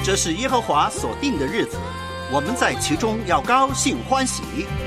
这是耶和华所定的日子，我们在其中要高兴欢喜。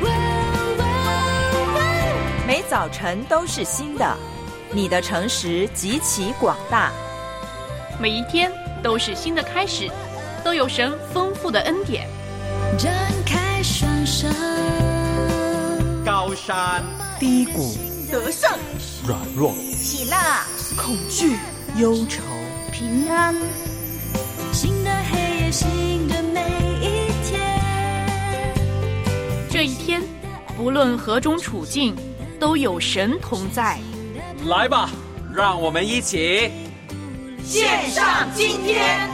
每早晨都是新的，你的诚实极其广大。 每一天都是新的开始，都有神丰富的恩典。 展开双手， 高山低谷， 得胜软弱， 喜乐恐惧忧愁， 平安。 新的黑夜，新的每一天。 这一天，不论何种处境，都有神同在。 来吧，让我们一起献上今天。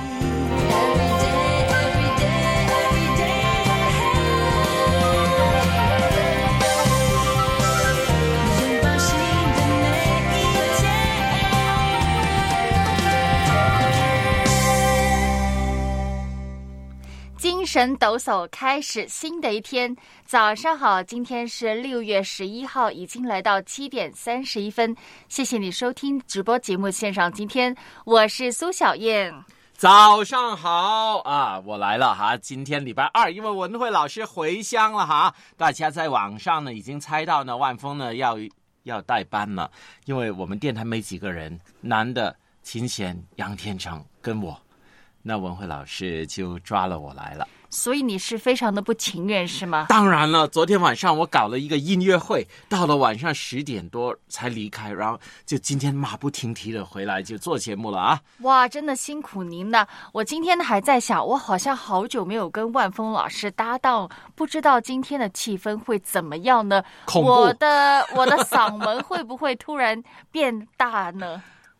精神抖擞，开始新的一天。早上好，今天是6月11号，已经来到7点31分。谢谢你收听直播节目线上今天，我是苏小燕。 早上好啊，我来了哈。今天礼拜二，因为文慧老师回乡了哈，大家在网上呢已经猜到呢，万峰呢要代班了，因为我们电台没几个人，男的秦贤、杨天成跟我。那文慧老师就抓了我来了， 所以你是非常的不情愿是吗？ 当然了，昨天晚上我搞了一个音乐会，到了晚上10点多才离开，然后就今天马不停蹄的回来就做节目了啊！ 哇，真的辛苦您了。我今天还在想，我好像好久没有跟万峰老师搭档，不知道今天的气氛会怎么样呢？ 恐怖！ 我的嗓门会不会突然变大呢？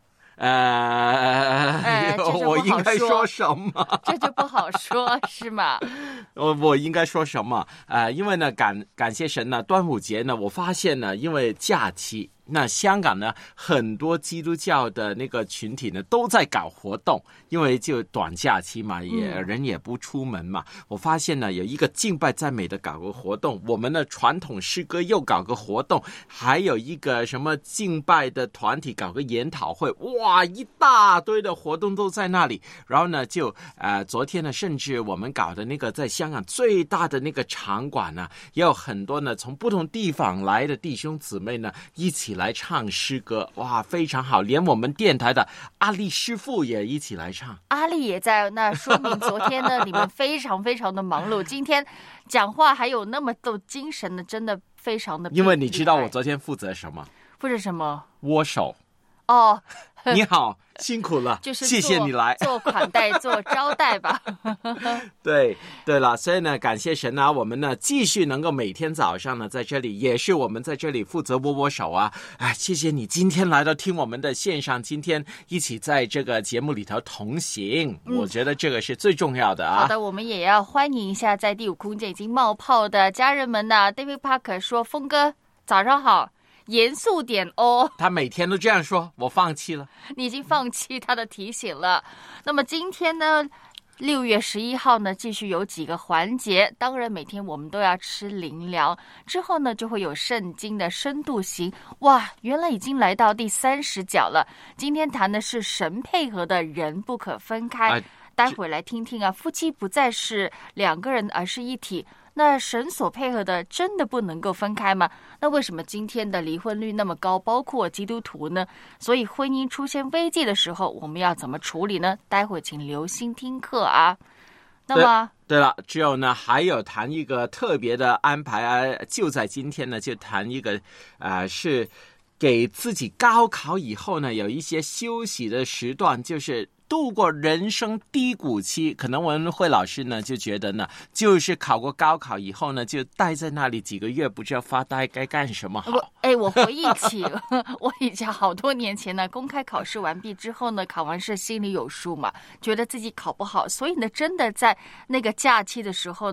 我应该说什么？ 这就不好说，是吗？ 我应该说什么？因为呢，感谢神呢，端午节呢，我发现呢，因为假期，那香港呢，很多基督教的那个群体呢，都在搞活动，因为就短假期嘛，人也不出门嘛。我发现呢，有一个敬拜赞美的搞个活动，我们的传统诗歌又搞个活动，还有一个什么敬拜的团体搞个研讨会，哇，一大堆的活动都在那里。然后呢，就昨天呢，甚至我们搞的那个在香港最大的那个场馆呢，也有很多呢从不同地方来的弟兄姊妹呢一起来唱诗歌，哇，非常好，连我们电台的阿丽师傅也一起来唱。 阿丽也在，那说明昨天呢你们非常非常的忙碌，今天讲话还有那么多精神的，真的非常的。 因为你知道我昨天负责什么？ 负责什么？ 握手。 哦， 你好，辛苦了， 就是谢谢你来做款待做招待吧。 对了，所以呢，感谢神啊，我们呢继续能够每天早上呢在这里，也是我们在这里负责握手啊。谢谢你今天来到听我们的线上，今天一起在这个节目里头同行，我觉得这个是最重要的啊。 好的，我们也要欢迎一下在第5空间已经冒泡的家人们呢。David Parker 说：“峰哥，早上好。”严肃点哦， 他每天都这样说，我放弃了。 你已经放弃他的提醒了。那么今天呢，6月11号呢，继续有几个环节。当然，每天我们都要吃灵粮，之后呢，就会有圣经的深度行。哇，原来已经来到第30讲了。今天谈的是神配合的人不可分开。待会来听听啊，夫妻不再是2个人，而是一体。那神所配合的真的不能够分开吗？那为什么今天的离婚率那么高，包括基督徒呢？所以婚姻出现危机的时候，我们要怎么处理呢？待会请留心听课啊。那么对了，只有呢还有谈一个特别的安排啊，就在今天呢就谈一个是给自己高考以后呢有一些休息的时段，就是度过人生低谷期。可能文慧老师呢就觉得呢，就是考过高考以后呢，就待在那里几个月，不知道发呆该干什么好。 我回忆起我以前好多年前呢，公开考试完毕之后呢，考完试心里有数嘛，觉得自己考不好，所以呢，真的在那个假期的时候呢，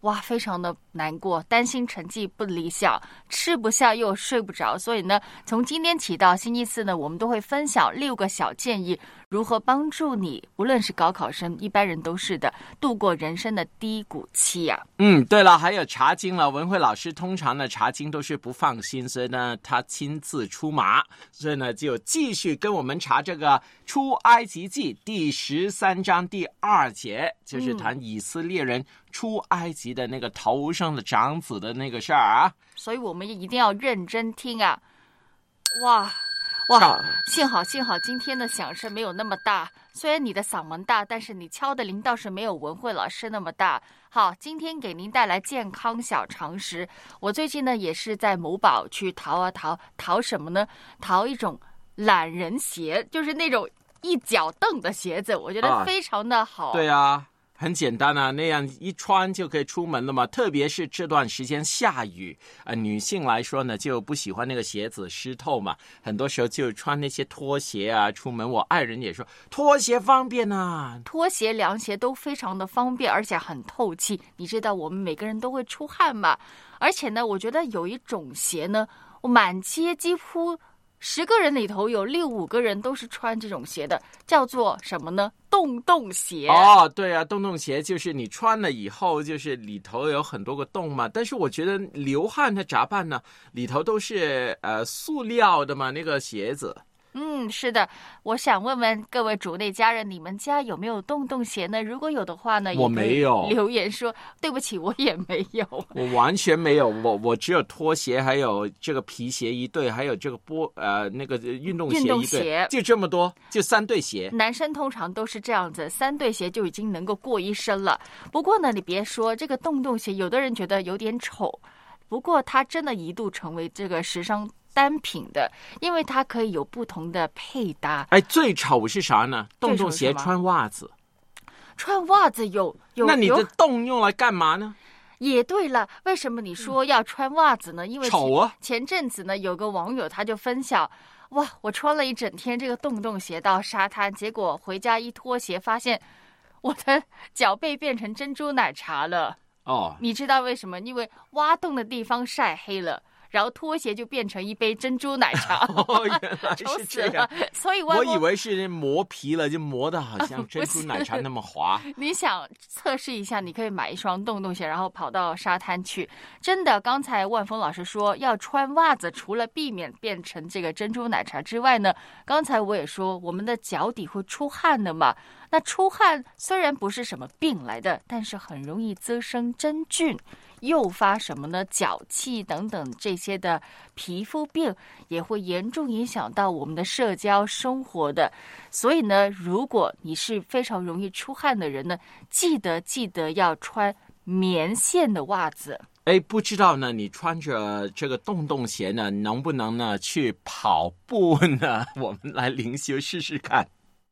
哇，非常的难过，担心成绩不理想，吃不下又睡不着。所以呢，从今天起到星期四呢，我们都会分享6个小建议，如何帮助你，无论是高考生，一般人都是的，度过人生的低谷期啊。 对了，还有查经了。文慧老师通常呢查经都是不放心，所以呢他亲自出马，所以呢就继续跟我们查这个出埃及记第13章第2节，就是谈以色列人出埃及的那个头上的长子的那个事儿啊。 所以我们一定要认真听啊。哇，幸好今天的响声没有那么大，虽然你的嗓门大，但是你敲的铃倒是没有文慧老师那么大。好，今天给您带来健康小常识。我最近呢也是在某宝去淘什么呢？淘一种懒人鞋，就是那种一脚蹬的鞋子，我觉得非常的好。 对啊，很简单啊，那样一穿就可以出门了嘛。特别是这段时间下雨，女性来说呢就不喜欢那个鞋子湿透嘛，很多时候就穿那些拖鞋啊出门。我爱人也说拖鞋方便啊， 拖鞋凉鞋都非常的方便，而且很透气。你知道我们每个人都会出汗嘛，而且呢，我觉得有一种鞋呢，我满街几乎10个人里头有6、5个人都是穿这种鞋的，叫做什么呢？洞鞋。 对啊，洞鞋就是你穿了以后，就是里头有很多个洞嘛。但是我觉得流汗的咋办呢？里头都是塑料的嘛，那个鞋子。 是的，我想问问各位主内家人，你们家有没有洞鞋呢？如果有的话呢， 我没有， 留言说对不起，我也没有， 我完全没有，我只有拖鞋，还有这个皮鞋一对，还有这个那个运动鞋一对，就这么多，就3对鞋。 男生通常都是这样子，3对鞋就已经能够过一身了。不过呢，你别说这个洞鞋，有的人觉得有点丑，不过它真的一度成为这个时尚单品的，因为它可以有不同的配搭。 最丑是啥呢？洞鞋穿袜子。 穿袜子有， 那你的洞用来干嘛呢？ 也对了，为什么你说要穿袜子呢？因为丑啊！ 前阵子呢，有个网友他就分享，哇，我穿了一整天这个洞鞋到沙滩，结果回家一脱鞋，发现我的脚背变成珍珠奶茶了。你知道为什么？因为挖洞的地方晒黑了，然后拖鞋就变成一杯珍珠奶茶。 原来是这样。 所以我以为是磨皮了，就磨得好像珍珠奶茶那么滑。 你想测试一下，你可以买一双洞鞋，然后跑到沙滩去。真的，刚才万峰老师说要穿袜子，除了避免变成这个珍珠奶茶之外呢，刚才我也说我们的脚底会出汗的嘛。那出汗虽然不是什么病来的，但是很容易滋生真菌，诱发什么呢？脚气等等这些的皮肤病，也会严重影响到我们的社交生活的。所以呢，如果你是非常容易出汗的人呢，记得要穿棉线的袜子。 不知道呢，你穿着这个洞鞋呢，能不能呢去跑步呢？我们来灵修试试看。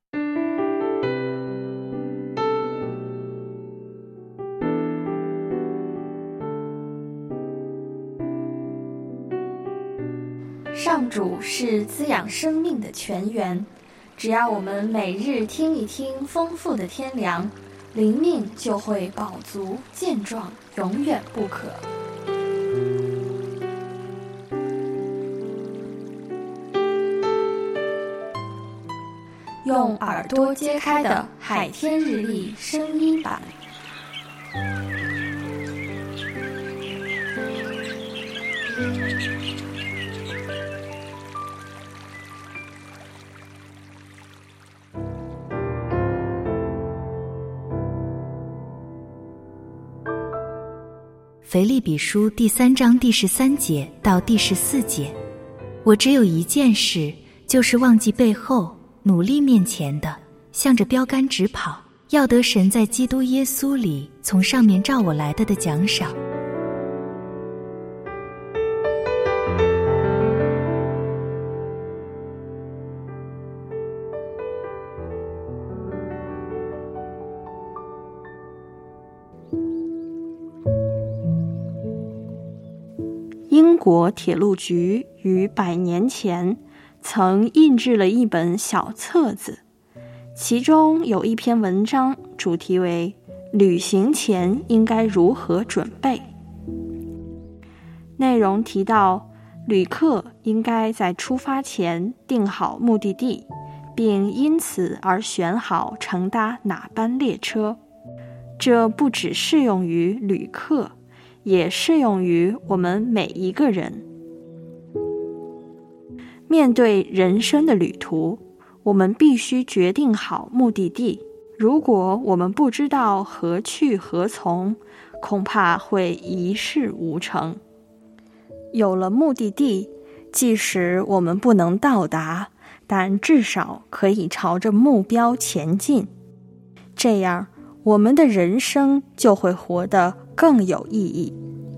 上主是滋养生命的泉源，只要我们每日听一听丰富的天粮，灵命就会饱足健壮，永远不渴。用耳朵揭开的海天日历声音版。 腓立比书第3章第13节到第14节，我只有一件事，就是忘记背后，努力面前的，向着标杆直跑，要得神在基督耶稣里从上面召我来的奖赏。 英国铁路局于100年前曾印制了一本小册子，其中有一篇文章，主题为旅行前应该如何准备。内容提到，旅客应该在出发前定好目的地，并因此而选好乘搭哪班列车。这不只适用于旅客，也适用于我们每一个人。面对人生的旅途，我们必须决定好目的地。如果我们不知道何去何从，恐怕会一事无成。有了目的地，即使我们不能到达，但至少可以朝着目标前进。这样，我们的人生就会活得更有意义。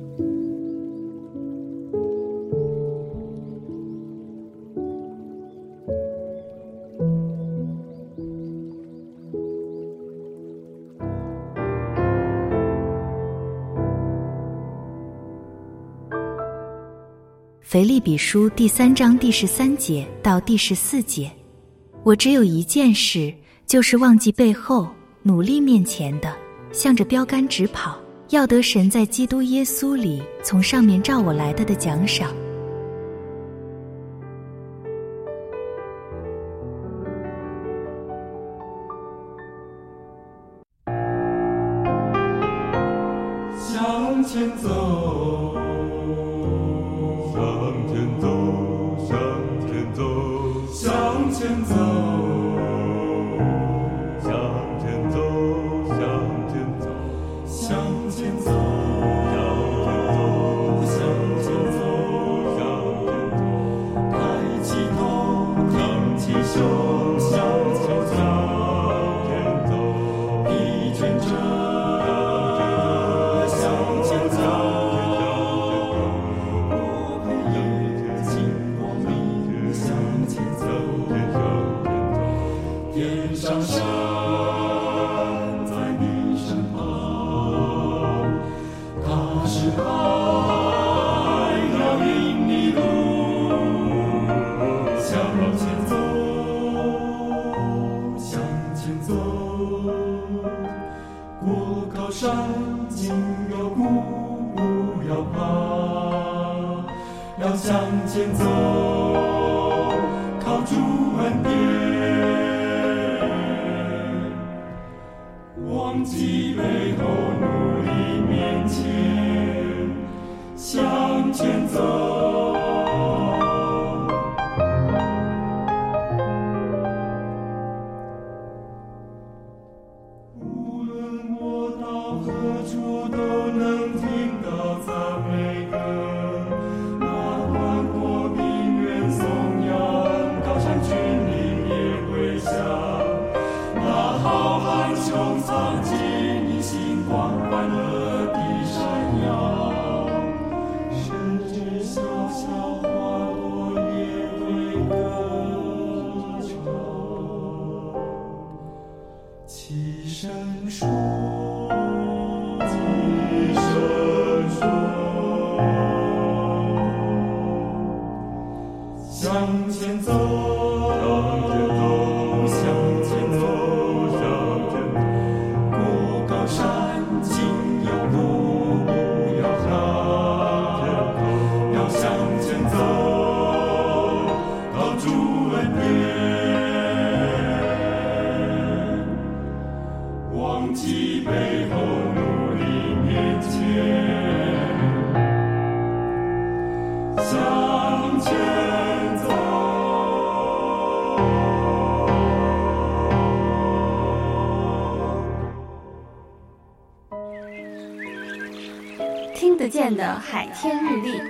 腓立比书第3章第13节到第14节，我只有一件事，就是忘记背后，努力面前的，向着标杆直跑，要得神在基督耶稣里从上面召我来的奖赏。 向前走，向前走，向前走，向前走，向前走，向前走，向前走，向前走，向前走，抬起头，挺起手，向前走，疲倦者。上山在你身旁，他是爱要引你路，向前走，向前走，过高山经幽谷不要怕，要向前走，靠主恩典。忘记背后，努力面前，向前走。无论我到何处，都能听到赞美歌。那宽阔平原颂扬，高山峻岭也归响。那浩瀚穹苍尽你星光欢乐地闪耀，甚至小小花朵也会歌唱。齐声说，齐声说，向前走，向前走。忘记背后，努力面前，向前走。 听得见的海天日历。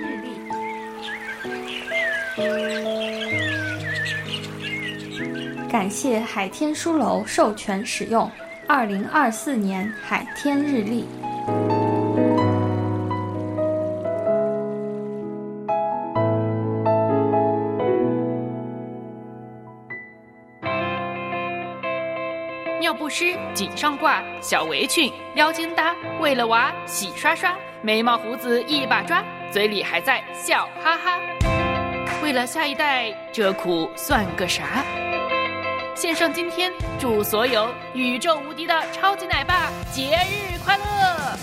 感谢海天书楼授权使用2024年海天日历。 尿不湿、颈上挂、小围裙、腰间搭，为了娃洗刷刷，眉毛胡子一把抓，嘴里还在笑哈哈。为了下一代，这苦算个啥？ 线上今天祝所有宇宙无敌的超级奶爸节日快乐！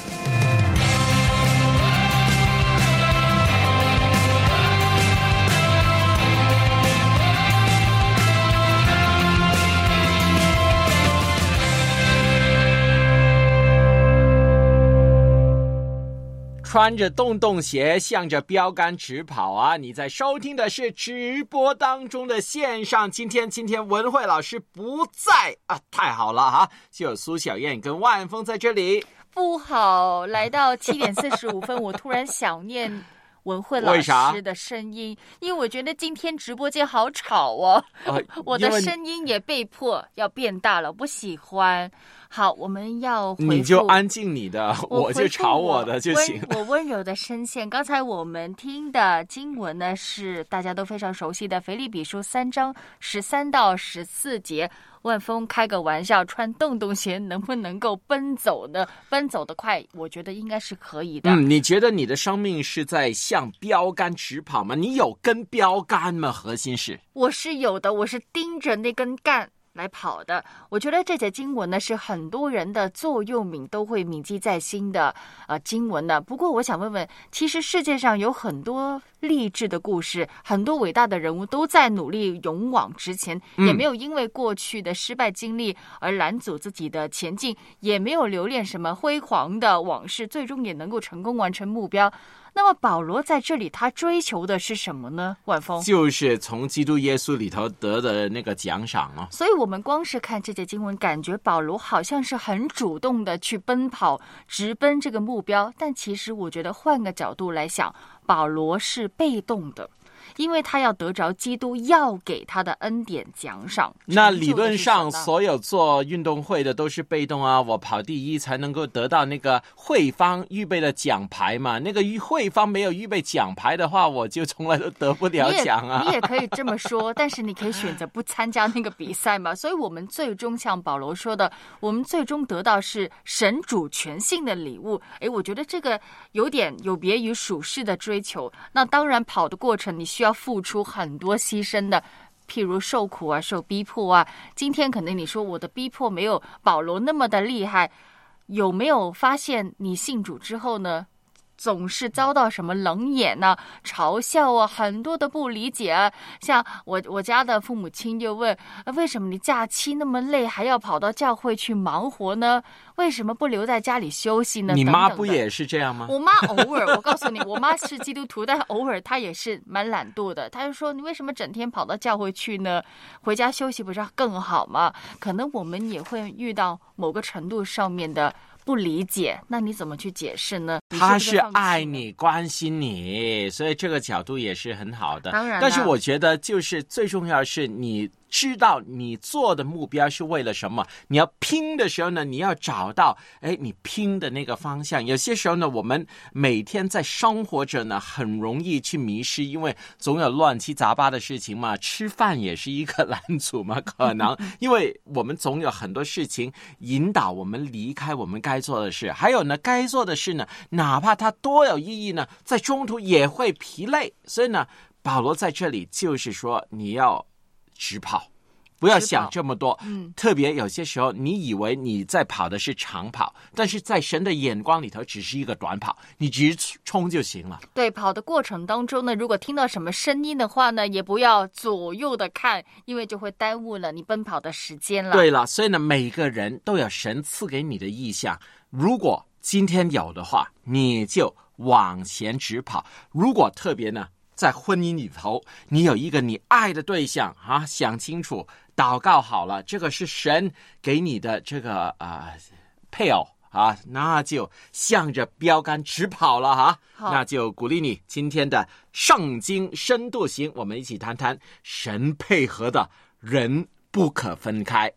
穿着洞洞鞋，向着标杆直跑啊！你在收听的是直播当中的线上。今天文慧老师不在啊，太好了哈！就有苏小燕跟万峰在这里。 不好，来到7点45分，我突然想念文慧老师的声音，因为我觉得今天直播间好吵哦，我的声音也被迫要变大了，不喜欢。好，我们要回复， 你就安静你的，我就吵我的就行。 我温柔的声线。刚才我们听的经文呢，是大家都非常熟悉的腓立比书3章13到14节。万峰开个玩笑，穿洞洞鞋能不能够奔走呢？奔走得快，我觉得应该是可以的。 你觉得你的生命是在向标杆直跑吗？你有根标杆吗？核心是， 我是有的，我是盯着那根杆来跑的。我觉得这节经文呢，是很多人的座右铭，都会铭记在心的经文呢。不过我想问问，其实世界上有很多励志的故事，很多伟大的人物都在努力勇往直前，也没有因为过去的失败经历而拦阻自己的前进，也没有留恋什么辉煌的往事，最终也能够成功完成目标。那么保罗在这里他追求的是什么呢？万峰， 就是从基督耶稣里头得的那个奖赏哦。 所以我们光是看这节经文，感觉保罗好像是很主动的去奔跑，直奔这个目标，但其实我觉得换个角度来想，保罗是被动的，因为他要得着基督要给他的恩典奖赏。 那理论上所有做运动会的都是被动啊，我跑第一才能够得到那个会方预备的奖牌嘛，那个会方没有预备奖牌的话，我就从来都得不了奖啊。 你也可以这么说，但是你可以选择不参加那个比赛嘛。所以我们最终像保罗说的，我们最终得到是神主权性的礼物。我觉得这个有点有别于属世的追求。那当然跑的过程你需要付出很多牺牲的，譬如受苦啊，受逼迫啊。今天可能你说我的逼迫没有保罗那么的厉害，有没有发现你信主之后呢，总是遭到什么冷眼啊、嘲笑啊，很多的不理解啊。像我家的父母亲就问，为什么你假期那么累，还要跑到教会去忙活呢？为什么不留在家里休息呢？ 你妈不也是这样吗？ 我妈偶尔，我告诉你，我妈是基督徒，但偶尔她也是蛮懒惰的。她就说，你为什么整天跑到教会去呢？回家休息不是更好吗？可能我们也会遇到某个程度上面的不理解，那你怎么去解释呢？ 他是爱你、关心你，所以这个角度也是很好的。 当然， 但是我觉得就是最重要的是你知道你做的目标是为了什么。你要拼的时候呢，你要找到你拼的那个方向。有些时候呢，我们每天在生活着呢，很容易去迷失，因为总有乱七杂八的事情嘛，吃饭也是一个拦阻嘛，可能因为我们总有很多事情引导我们离开我们该做的事。还有呢，该做的事呢，哪怕它多有意义呢，在中途也会疲累。所以呢，保罗在这里就是说，你要直跑，不要想这么多。特别有些时候你以为你在跑的是长跑，但是在神的眼光里头只是一个短跑，你直冲就行了。 对，跑的过程当中呢，如果听到什么声音的话呢，也不要左右的看，因为就会耽误了你奔跑的时间了。 对了，所以呢，每个人都有神赐给你的意向，如果今天有的话，你就往前直跑。如果特别呢，在婚姻里头，你有一个你爱的对象啊，想清楚，祷告好了，这个是神给你的这个配偶啊，那就向着标杆直跑了哈。那就鼓励你今天的圣经深度行，我们一起谈谈神配合的人不可分开。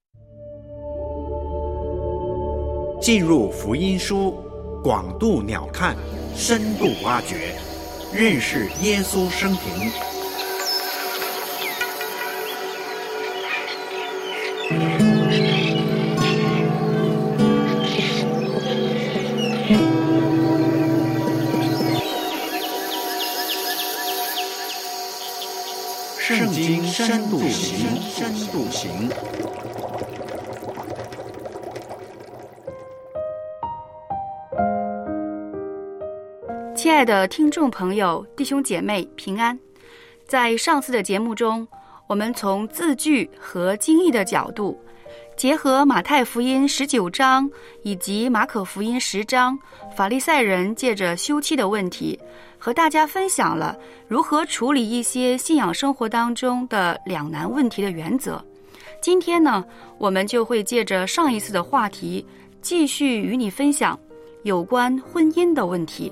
进入福音书，广度鸟瞰，深度挖掘，认识耶稣生平。圣经深度行，深度行。 亲爱的听众朋友、弟兄姐妹平安。在上次的节目中，我们从字句和经义的角度，结合马太福音19章以及马可福音10章，法利赛人借着休妻的问题，和大家分享了如何处理一些信仰生活当中的两难问题的原则。今天呢，我们就会借着上一次的话题，继续与你分享有关婚姻的问题。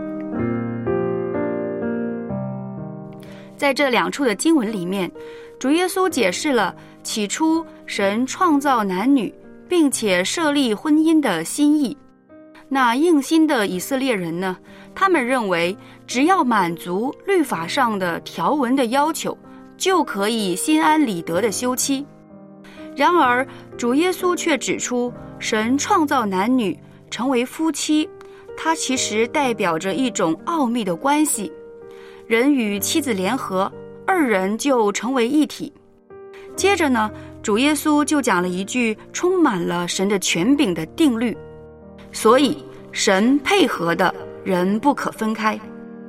在这两处的经文里面，主耶稣解释了起初神创造男女并且设立婚姻的心意。那硬心的以色列人呢，他们认为只要满足律法上的条文的要求，就可以心安理得的休妻。然而主耶稣却指出，神创造男女成为夫妻，它其实代表着一种奥秘的关系。人与妻子联合，二人就成为一体。接着呢，主耶稣就讲了一句充满了神的权柄的定律，所以神配合的，人不可分开。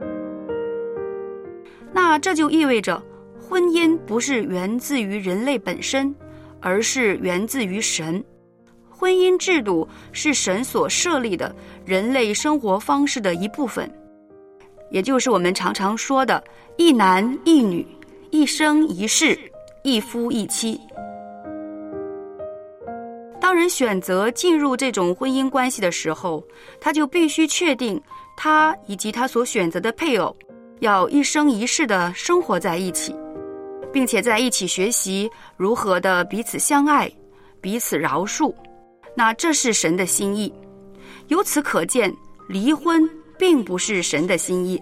那这就意味着婚姻不是源自于人类本身，而是源自于神。婚姻制度是神所设立的人类生活方式的一部分，也就是我们常常说的一男一女，一生一世，一夫一妻。当人选择进入这种婚姻关系的时候，他就必须确定他以及他所选择的配偶要一生一世的生活在一起，并且在一起学习如何的彼此相爱，彼此饶恕。那这是神的心意。由此可见，离婚并不是神的心意。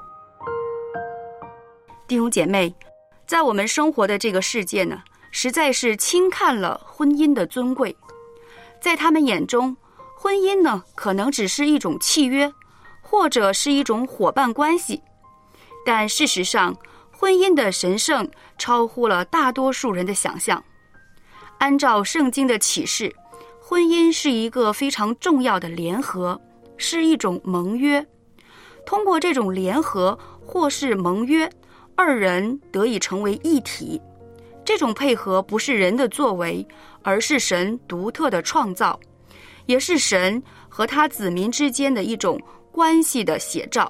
弟兄姐妹，在我们生活的这个世界呢，实在是轻看了婚姻的尊贵。在他们眼中，婚姻呢，可能只是一种契约，或者是一种伙伴关系。但事实上，婚姻的神圣超乎了大多数人的想象。按照圣经的启示，婚姻是一个非常重要的联合，是一种盟约。通过这种联合或是盟约，二人得以成为一体。这种配合不是人的作为，而是神独特的创造，也是神和他子民之间的一种关系的写照。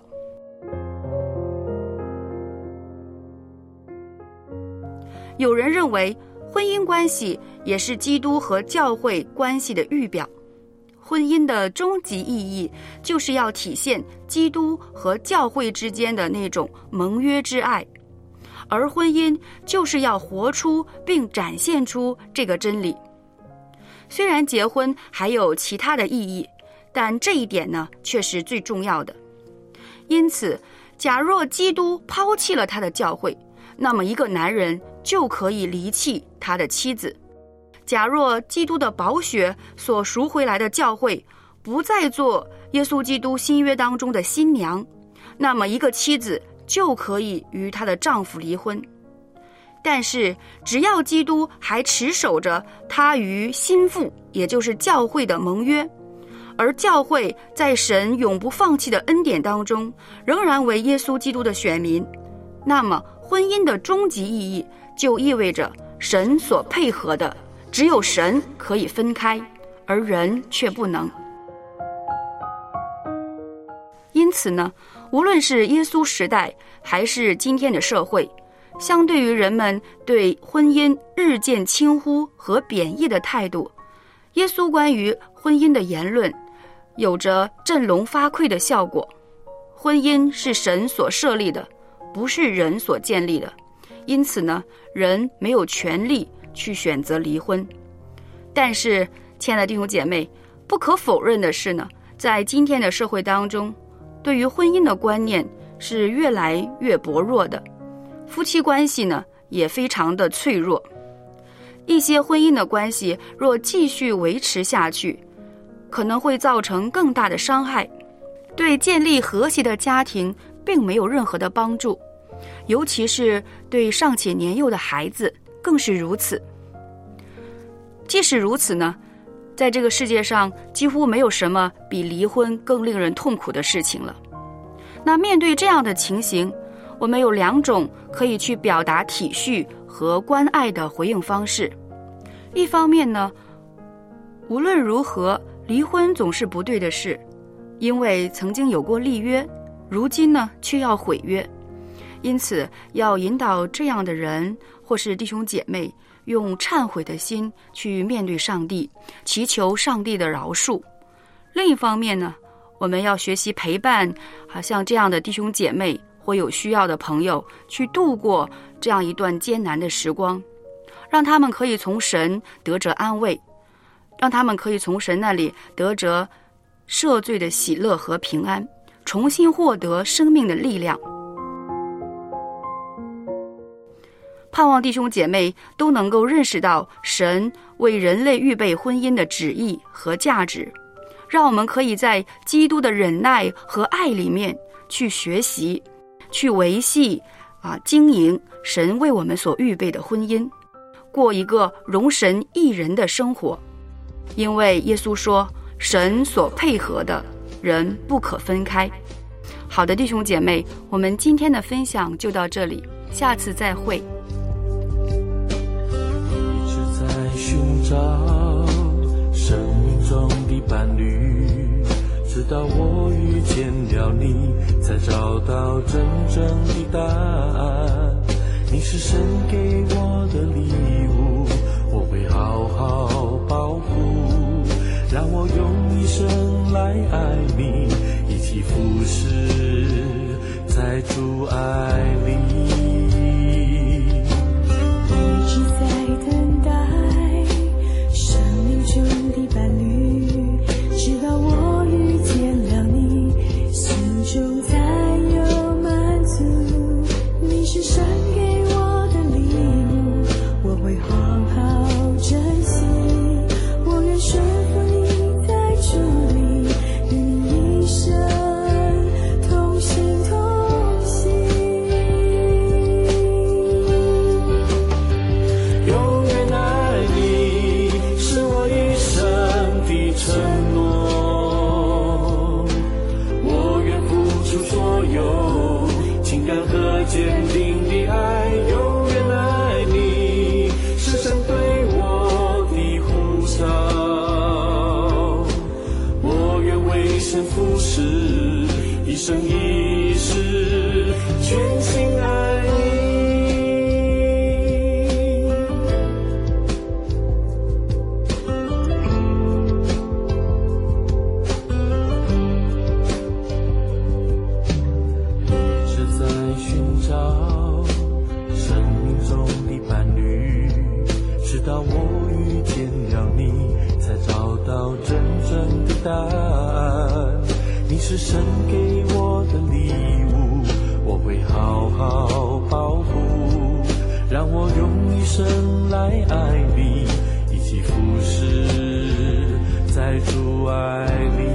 有人认为婚姻关系也是基督和教会关系的预表。婚姻的终极意义就是要体现基督和教会之间的那种盟约之爱，而婚姻就是要活出并展现出这个真理。虽然结婚还有其他的意义，但这一点呢，却是最重要的。因此，假若基督抛弃了他的教会，那么一个男人就可以离弃他的妻子。假若基督的宝血所赎回来的教会不再做耶稣基督新约当中的新娘，那么一个妻子就可以与她的丈夫离婚。但是只要基督还持守着他与新妇，也就是教会的盟约，而教会在神永不放弃的恩典当中仍然为耶稣基督的选民，那么婚姻的终极意义就意味着神所配合的，只有神可以分开，而人却不能。因此呢，无论是耶稣时代还是今天的社会，相对于人们对婚姻日渐轻忽和贬义的态度，耶稣关于婚姻的言论有着振聋发聩的效果。婚姻是神所设立的，不是人所建立的，因此呢，人没有权利去选择离婚。但是，亲爱的弟兄姐妹，不可否认的是呢，在今天的社会当中，对于婚姻的观念是越来越薄弱的，夫妻关系呢也非常的脆弱。一些婚姻的关系若继续维持下去，可能会造成更大的伤害，对建立和谐的家庭并没有任何的帮助，尤其是对尚且年幼的孩子更是如此。即使如此呢，在这个世界上几乎没有什么比离婚更令人痛苦的事情了。 那面对这样的情形，我们有2种可以去表达体恤和关爱的回应方式。一方面呢，无论如何，离婚总是不对的事，因为曾经有过立约，如今呢却要毁约。因此要引导这样的人或是弟兄姐妹用忏悔的心去面对上帝，祈求上帝的饶恕。另一方面呢，我们要学习陪伴像这样的弟兄姐妹或有需要的朋友，去度过这样一段艰难的时光，让他们可以从神得着安慰，让他们可以从神那里得着赦罪的喜乐和平安，重新获得生命的力量。盼望弟兄姐妹都能够认识到神为人类预备婚姻的旨意和价值，让我们可以在基督的忍耐和爱里面去学习，去维系经营神为我们所预备的婚姻，过一个容神益人的生活。因为耶稣说，神所配合的人不可分开。好的，弟兄姐妹，我们今天的分享就到这里，下次再会。 寻找生命中的伴侣，直到我遇见了你，才找到真正的答案。你是神给我的礼物，我会好好保护，让我用一生来爱你，一起服侍在主爱里。一生一世全心爱是在寻找生命中的伴侣，直到我遇见了你，才找到真正的答案。你是神给我的礼物，我会好好保护，让我用一生来爱你，一起服侍在主爱里。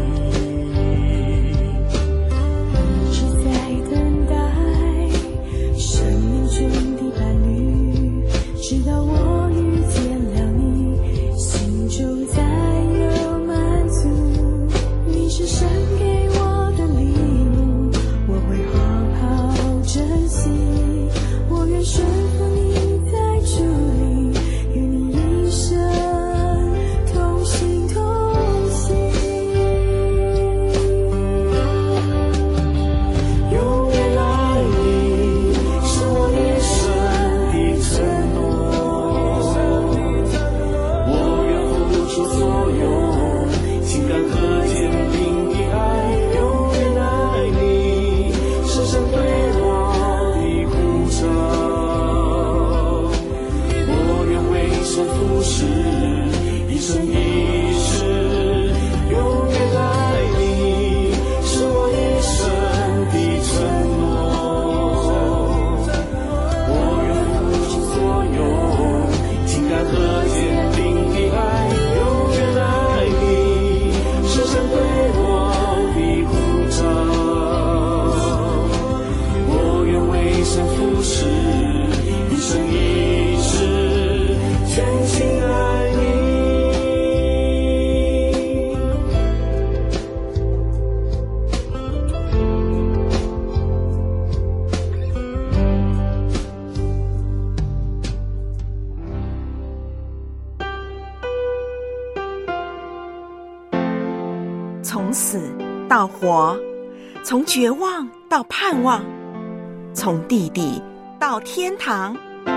一直在等待生命中的伴侣，直到我遇见了你，心中再有满足。你是神给我的礼物，我会好好珍惜，我愿顺服你在主里，与你一生同行同行。 从死到活，从绝望到盼望，从地底到天堂。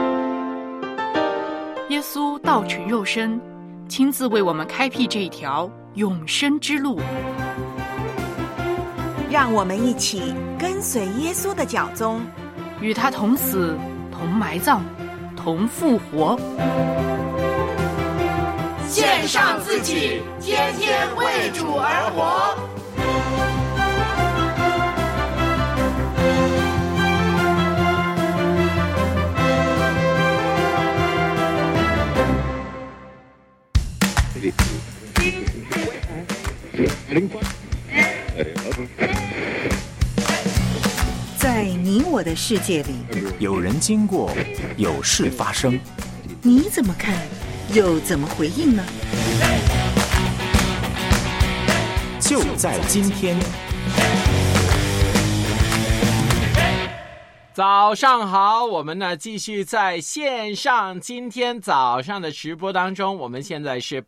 耶稣道成肉身，亲自为我们开辟这一条永生之路。 让我们一起跟随耶稣的脚踪， 与他同死，同埋葬，同复活。 献上自己，天天为主而活。 在你我的世界里， 有人经过，有事发生， 你怎么看，又怎么回应呢？ 就在今天。 早上好，我们呢继续在线上。今天早上的直播当中，我们现在是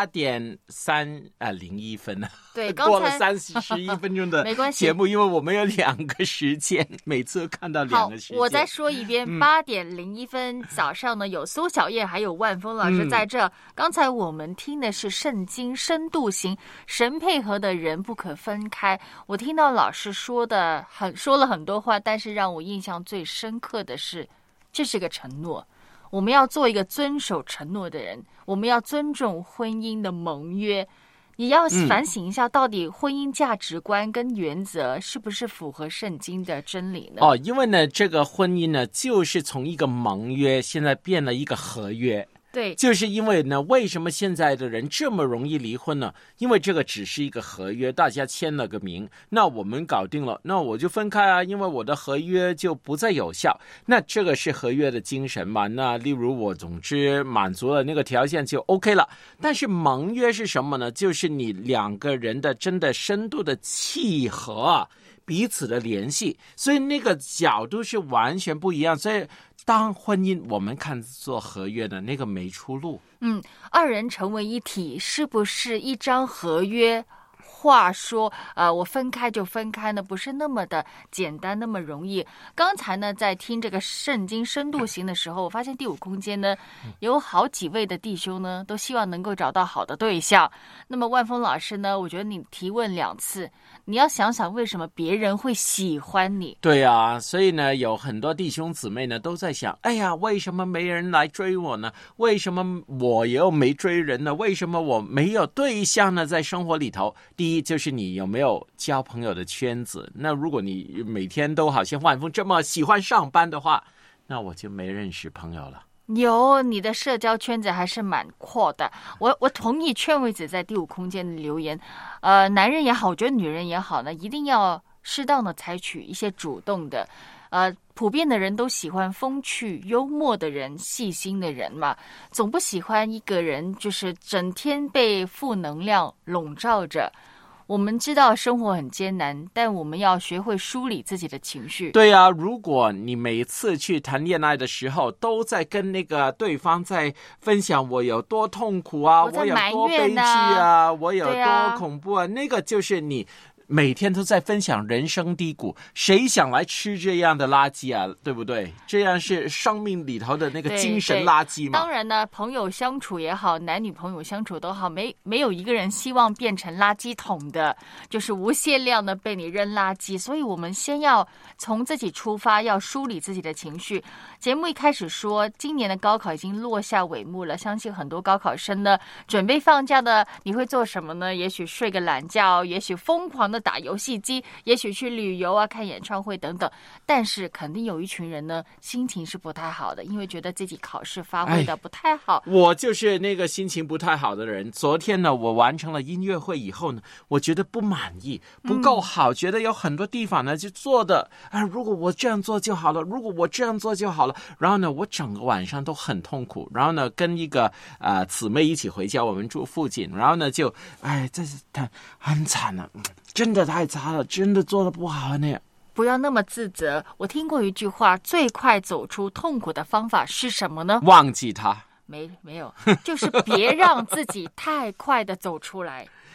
8:01分对， 过了31分钟的节目，因为我们有2个时间，每次看到2个时间。 好，我再说一遍，8:01分早上呢有苏小燕还有万峰老师在这。刚才我们听的是圣经深度行，神配合的人不可分开。我听到老师说了很多话，但是让我印象最深刻的是，这是个承诺。我们要做一个遵守承诺的人，我们要尊重婚姻的盟约。你要反省一下，到底婚姻价值观跟原则是不是符合圣经的真理呢？ 因为呢，这个婚姻呢，就是从一个盟约，现在变了一个合约。 对， 就是因为呢，为什么现在的人这么容易离婚呢？因为这个只是一个合约，大家签了个名，那我们搞定了，那我就分开啊，因为我的合约就不再有效。那这个是合约的精神嘛？那例如我总之满足了那个条件就 OK 了。但是盟约是什么呢？就是你2个人的真的深度的契合啊，彼此的联系，所以那个角度是完全不一样。所以当婚姻我们看作合约的那个没出路。 二人成为一体，是不是一张合约？话说我分开就分开呢，不是那么的简单，那么容易。刚才呢在听这个圣经深度行的时候，我发现第5空间呢有好几位的弟兄呢都希望能够找到好的对象。那么万峰老师呢，我觉得你提问2次，你要想想为什么别人会喜欢你。 对啊，所以呢有很多弟兄姊妹呢都在想，哎呀，为什么没人来追我呢？为什么我又没追人呢？为什么我没有对象呢？在生活里头，第一就是你有没有交朋友的圈子。那如果你每天都好像万峰这么喜欢上班的话，那我就没认识朋友了。 有，你的社交圈子还是蛮阔的。我同意劝慰子在第5空间的留言，男人也好，我觉得女人也好呢，一定要适当的采取一些主动的。普遍的人都喜欢风趣幽默的人，细心的人嘛，总不喜欢一个人就是整天被负能量笼罩着。我们知道生活很艰难，但我们要学会梳理自己的情绪。 对啊，如果你每次去谈恋爱的时候都在跟那个对方在分享我有多痛苦啊，我有多悲剧啊，我有多恐怖啊，那个就是你每天都在分享人生低谷，谁想来吃这样的垃圾啊？对不对？这样是生命里头的那个精神垃圾嘛。 当然呢，朋友相处也好，男女朋友相处都好，没有一个人希望变成垃圾桶的，就是无限量的被你扔垃圾。所以我们先要从自己出发，要梳理自己的情绪。节目一开始说，今年的高考已经落下帷幕了，相信很多高考生呢，准备放假的，你会做什么呢？也许睡个懒觉，也许疯狂的打游戏机，也许去旅游啊，看演唱会等等。但是肯定有一群人呢，心情是不太好的，因为觉得自己考试发挥的不太好。 我就是那个心情不太好的人。昨天呢，我完成了音乐会以后呢，我觉得不满意，不够好，觉得有很多地方呢就做的如果我这样做就好了，如果我这样做就好了。然后呢，我整个晚上都很痛苦。然后呢，跟一个姊妹一起回家，我们住附近。然后呢，就这是很惨了，真的太差了，真的做得不好那样。 不要那么自责。我听过一句话，最快走出痛苦的方法是什么呢？ 忘记它。 没有，就是别让自己太快的走出来。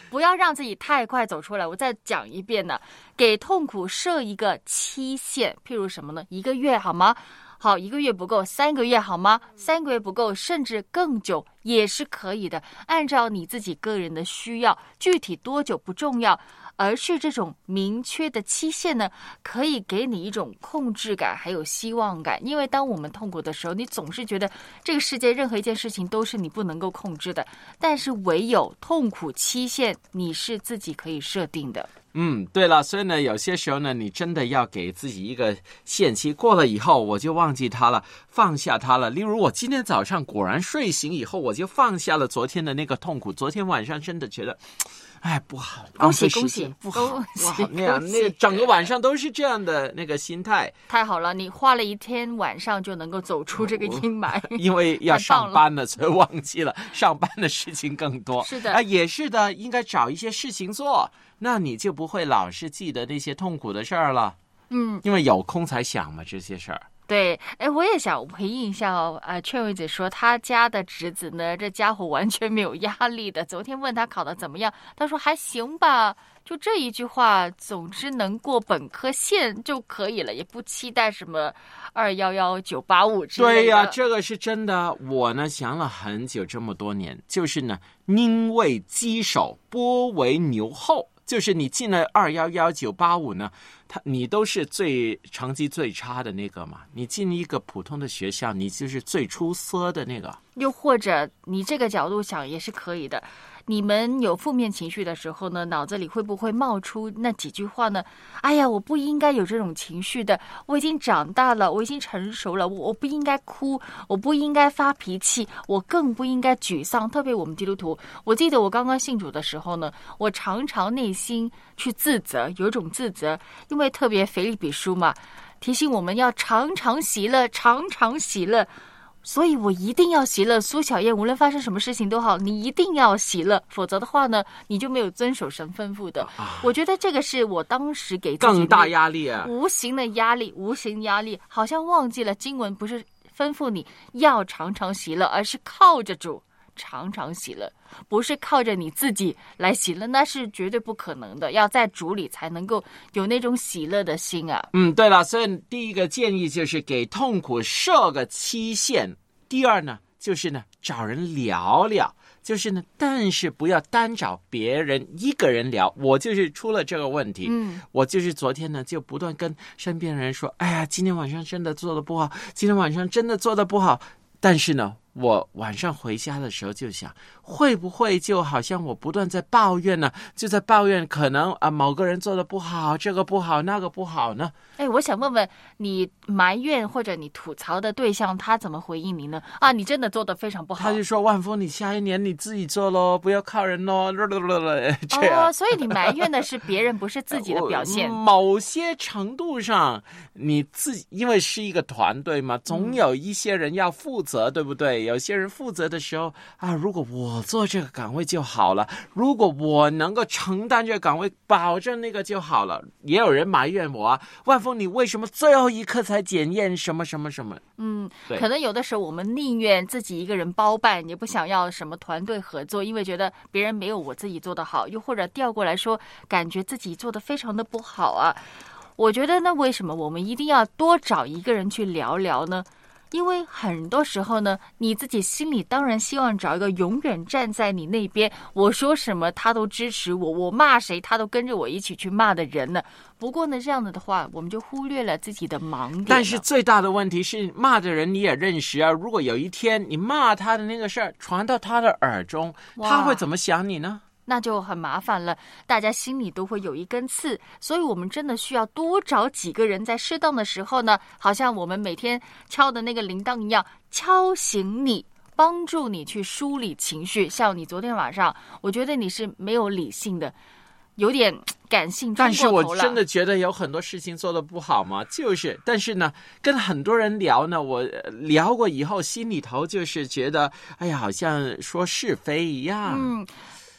不要让自己太快走出来。我再讲一遍呢，给痛苦设一个期限，譬如什么呢？1个月好吗？好，1个月不够，3个月好吗？3个月不够，甚至更久也是可以的。按照你自己个人的需要，具体多久不重要，而是这种明确的期限呢，可以给你一种控制感，还有希望感。因为当我们痛苦的时候，你总是觉得这个世界任何一件事情都是你不能够控制的，但是唯有痛苦期限，你是自己可以设定的。 对了，所以呢，有些时候呢，你真的要给自己一个限期，过了以后我就忘记它了，放下它了。例如我今天早上果然睡醒以后，我就放下了昨天的那个痛苦，昨天晚上真的觉得不好， 恭喜恭喜， 不好，那样那整个晚上都是这样的那个心态。 太好了，你花了一天晚上就能够走出这个阴霾。 因为要上班了，所以忘记了上班的事情更多。 是的， 也是的，应该找一些事情做，那你就不会老是记得那些痛苦的事儿了。因为有空才想嘛，这些事儿。 对，我也想回应一下劝慰子说他家的侄子呢，这家伙完全没有压力的。昨天问他考得怎么样，他说还行吧，就这一句话，总之能过本科线就可以了，也不期待什么211、985之类的。 对呀，这个是真的。我呢想了很久，这么多年，就是呢，宁为鸡首，不为牛后。就是你进了211、985呢，你都是成绩最差的那个嘛。你进一个普通的学校，你就是最出色的那个。 又或者你这个角度想也是可以的。你们有负面情绪的时候呢，脑子里会不会冒出那几句话呢？哎呀，我不应该有这种情绪的，我已经长大了，我已经成熟了，我不应该哭，我不应该发脾气，我更不应该沮丧。特别我们基督徒，我记得我刚刚信主的时候呢，我常常内心去自责，有一种自责，因为特别腓立比书嘛，提醒我们要常常喜乐，常常喜乐。所以我一定要喜乐，苏小燕，无论发生什么事情都好，你一定要喜乐，否则的话呢，你就没有遵守神吩咐的。我觉得这个是我当时给自己更大压力啊， 无形的压力，无形压力，好像忘记了经文不是吩咐你要常常喜乐，而是靠着主常常喜乐，不是靠着你自己来喜乐，那是绝对不可能的，要在主里才能够有那种喜乐的心啊。 对了，所以第一个建议就是给痛苦设个期限。第二呢，就是呢找人聊聊，就是呢，但是不要单找别人一个人聊。我就是出了这个问题，我就是昨天呢就不断跟身边人说，哎呀，今天晚上真的做得不好，今天晚上真的做得不好。但是呢，我晚上回家的时候就想，会不会就好像我不断在抱怨呢？就在抱怨可能某个人做得不好，这个不好，那个不好呢？ 我想问问你，埋怨或者你吐槽的对象他怎么回应你呢？你真的做得非常不好。 他就说，万峰，你下一年你自己做咯，不要靠人咯。这样。 所以你埋怨的是别人，不是自己的表现。 某些程度上，你自己因为是一个团队嘛，总有一些人要负责，对不对？有些人负责的时候如果我做这个岗位就好了，如果我能够承担这个岗位，保证那个就好了。也有人埋怨我万峰，你为什么最后一刻才检验什么什么什么？ 可能有的时候我们宁愿自己一个人包办，也不想要什么团队合作，因为觉得别人没有我自己做得好，又或者调过来说，感觉自己做得非常的不好啊。我觉得呢，为什么我们一定要多找一个人去聊聊呢？因为很多时候呢，你自己心里当然希望找一个永远站在你那边，我说什么他都支持我，我骂谁他都跟着我一起去骂的人呢。不过呢，这样子的话，我们就忽略了自己的盲点。 但是最大的问题是，骂的人你也认识啊。如果有一天你骂他的那个事儿传到他的耳中，他会怎么想你呢？ 那就很麻烦了，大家心里都会有一根刺，所以我们真的需要多找几个人，在适当的时候呢，好像我们每天敲的那个铃铛一样，敲醒你，帮助你去梳理情绪。像你昨天晚上，我觉得你是没有理性的，有点感性冲过头了。 但是我真的觉得有很多事情做得不好嘛，但是呢，跟很多人聊呢，我聊过以后，心里头就是觉得，哎呀，好像说是非一样。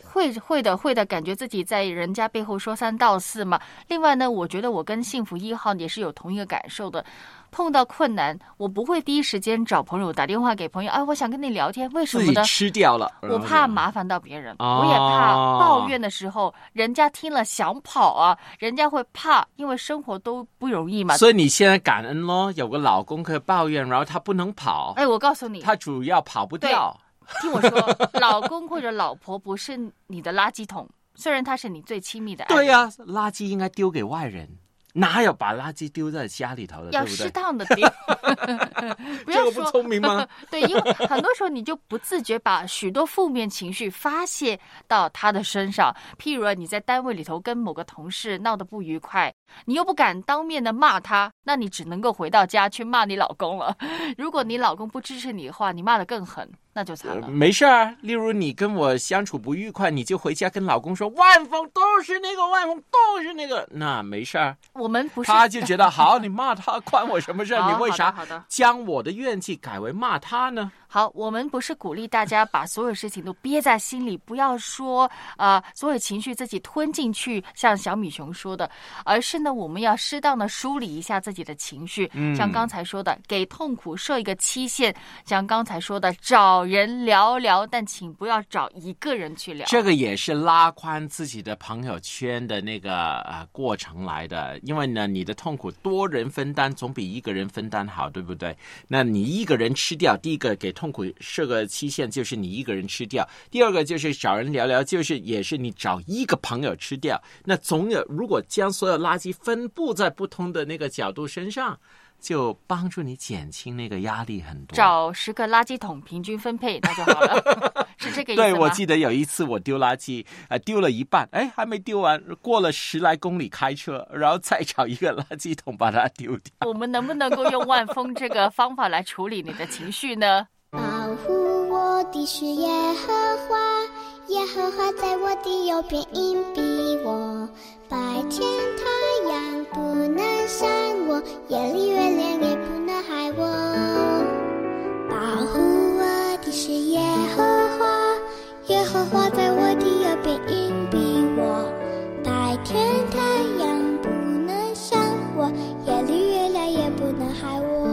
会的感觉自己在人家背后说三道四嘛。另外呢，我觉得我跟幸福1号也是有同一个感受的。碰到困难，我不会第一时间找朋友打电话给朋友，我想跟你聊天，为什么呢？ 自己吃掉了， 我怕麻烦到别人，我也怕抱怨的时候人家听了想跑啊，人家会怕，因为生活都不容易嘛。 所以你现在感恩咯，有个老公可以抱怨，然后他不能跑。 我告诉你， 他主要跑不掉。 听我说，老公或者老婆不是你的垃圾桶，虽然他是你最亲密的爱人。 对呀，垃圾应该丢给外人。哪有把垃圾丢在家里头的？ 要适当的丢。不要说这个不聪明吗？ 对，因为很多时候你就不自觉把许多负面情绪发泄到他的身上。譬如你在单位里头跟某个同事闹得不愉快，你又不敢当面的骂他，那你只能够回到家去骂你老公了。如果你老公不支持你的话，你骂得更狠，那就惨了。 没事啊，例如你跟我相处不愉快，你就回家跟老公说万峰都是那个，万峰都是那个，那没事儿。 我们不是， 他就觉得好，你骂他关我什么事？你为啥好的将我的怨气改为骂他呢？ 好，我们不是鼓励大家把所有事情都憋在心里，不要说所有情绪自己吞进去，像小米熊说的，而是呢，我们要适当的梳理一下自己的情绪。像刚才说的，给痛苦设一个期限；像刚才说的，找人聊聊，但请不要找一个人去聊。 这个也是拉宽自己的朋友圈的那个过程来的，因为呢，你的痛苦多人分担总比一个人分担好，对不对？那你一个人吃掉，第一个给痛苦设个期限，就是你一个人吃掉；第二个就是找人聊聊，也是你找一个朋友吃掉。那总有，如果将所有垃圾分布在不同的那个角度身上，就帮助你减轻那个压力很多。 找10个垃圾桶平均分配，那就好了。是这个意思吗？ 对，我记得有一次我丢垃圾，丢了一半，还没丢完，过了10来公里开车，然后再找一个垃圾桶把它丢掉。 我们能不能够用万峰这个方法来处理你的情绪呢？ 保护我的是耶和华，耶和华在我的右边荫庇我。白天太阳不能伤我，夜里月亮也不能害我。保护我的是耶和华，耶和华在我的右边荫庇我。白天太阳不能伤我，夜里月亮也不能害我。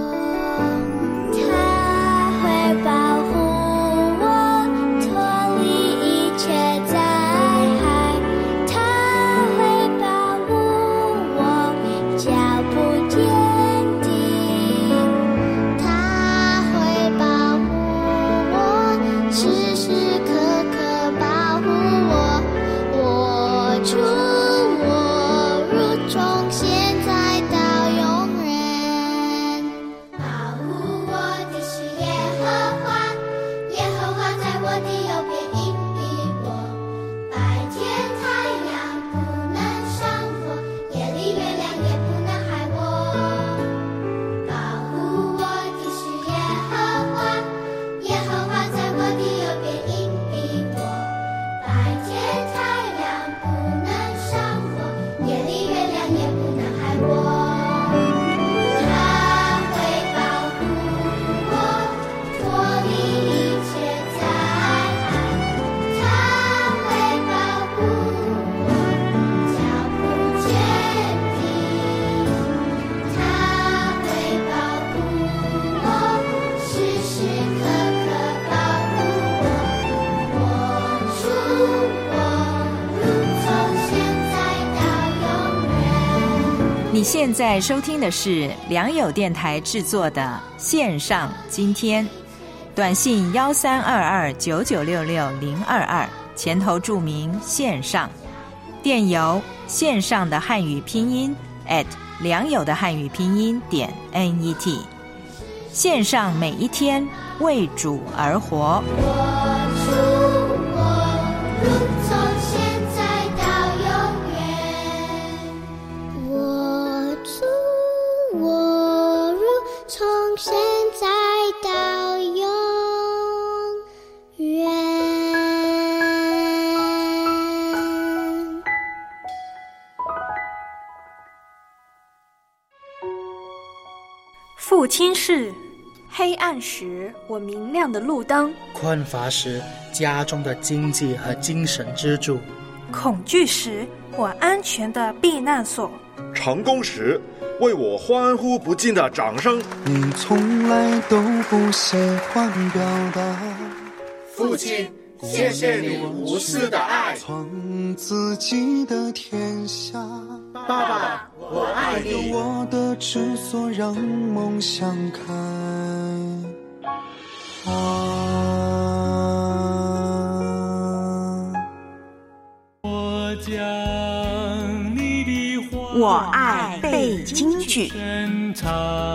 保护我脱离一切灾害，他会保护我脚步坚定，他会保护我时时刻刻保护我，我出我入，从现在到永远。保护我的是耶和华，耶和华在我的右边荫庇我。白天太阳不能伤我，夜里月亮也不能害我。保护我的是耶和华，耶和华在我的右边荫庇我。白天太阳不能伤我，夜里月亮也不能害我。 你现在收听的是良友电台制作的线上今天，短信132299660022，前头注明线上，电邮线上的汉语拼音良友的汉语拼音.net， 线上每一天为主而活。 现在到永远。 父亲是黑暗时我明亮的路灯， 困乏时家中的经济和精神支柱， 恐惧时我安全的避难所， 成功时为我欢呼不尽的掌声。 你从来都不喜欢表达， 父亲，谢谢你无私的爱， 闯自己的天下。 爸爸，我爱你。 我的之所让梦想开花。 我将你的话， 我爱背京剧， 深藏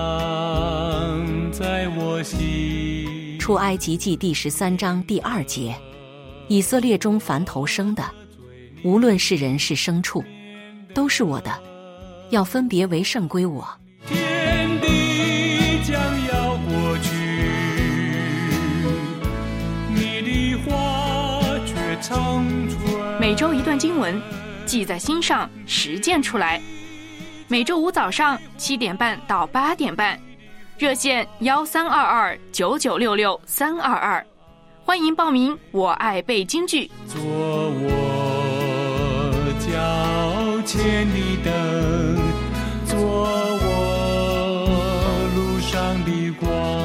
在我心。 出埃及记第13章第2节，以色列中凡投生的，无论是人是牲畜，都是我的，要分别为圣归我。 天地将要过去，你的话却长存。 每周一段经文，记在心上，实践出来。每周五早上7点半到8点半，热线13229966-322，欢迎报名。我爱背京剧， 做我脚前的灯，做我路上的光。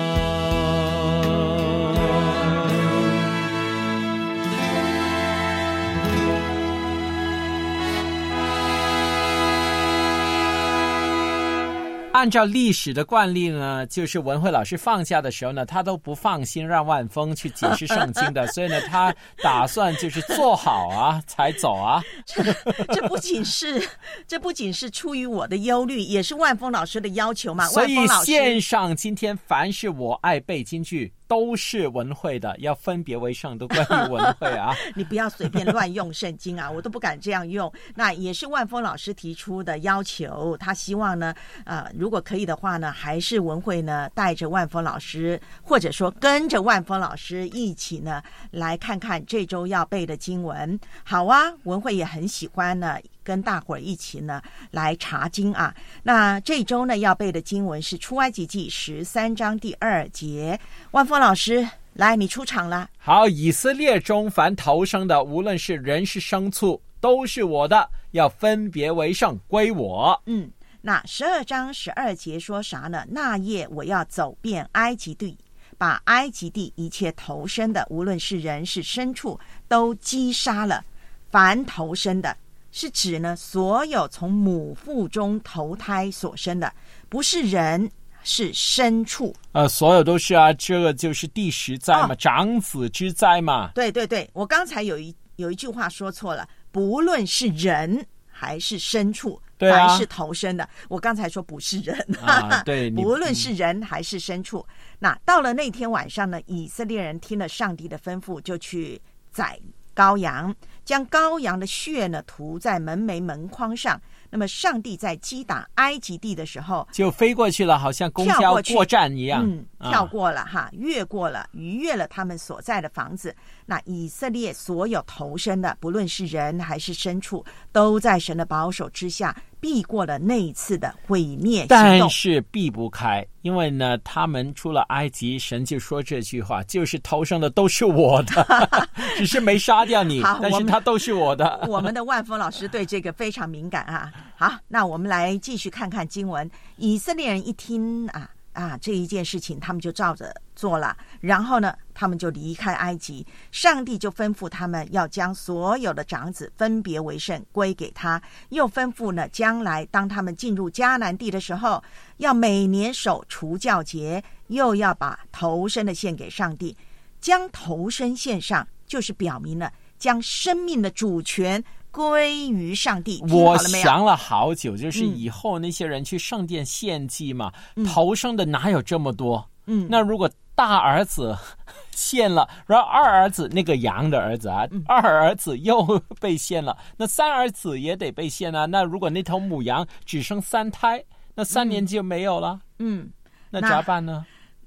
按照历史的惯例呢，就是文慧老师放假的时候呢，他都不放心让万峰去解释圣经的，所以呢，他打算就是做好啊才走啊。 这不仅是出于我的忧虑，也是万峰老师的要求嘛。 所以线上今天凡是我爱背京剧都是文慧的，要分别为圣，都关于文慧啊。 你不要随便乱用圣经啊，我都不敢这样用。那也是万峰老师提出的要求，他希望呢，如果可以的话呢，还是文慧呢带着万峰老师，或者说跟着万峰老师一起呢，来看看这周要背的经文。好啊，文慧也很喜欢呢，跟大伙儿一起呢来查经啊。那这周呢要背的经文是出埃及记13章第2节。万峰老师，来，你出场了。 好，以色列中凡投生的，无论是人是牲畜，都是我的，要分别为圣归我。 那12章12节说啥呢？那夜我要走遍埃及地，把埃及地一切投生的，无论是人是牲畜，都击杀了。凡投生的是指呢所有从母腹中投胎所生的，不是人，是牲畜。 所有都是啊，这个就是第10灾嘛，长子之灾嘛。 对对对，我刚才有一句话说错了，不论是人还是牲畜， 对啊， 凡是投生的，我刚才说不是人对， 不论是人还是牲畜。那到了那天晚上呢，以色列人听了上帝的吩咐，就去宰羔羊，将羔羊的血呢涂在门楣门框上。那么上帝在击打埃及地的时候， 就飞过去了，好像公交过站一样， 跳过了哈，越过了，逾越了他们所在的房子。那以色列所有投生的，不论是人还是牲畜，都在神的保守之下，避过了那一次的毁灭行动。 但是避不开，因为呢，他们出了埃及，神就说这句话，就是投生的都是我的，只是没杀掉你，但是他都是我的。 我们的万峰老师对这个非常敏感啊。好，那我们来继续看看经文。以色列人一听这一件事情，他们就照着做了。然后呢，他们就离开埃及。上帝就吩咐他们要将所有的长子分别为圣归给他，又吩咐呢，将来当他们进入迦南地的时候，要每年守除酵节，又要把头生的献给上帝。将头生献上，就是表明了将生命的主权归于上帝。 我想了好久，就是以后那些人去圣殿献祭嘛，头生的哪有这么多？那如果大儿子献了，然后二儿子那个羊的儿子二儿子又被献了，那三儿子也得被献啊。那如果那头母羊只生3胎，那3年就没有了。那咋办呢？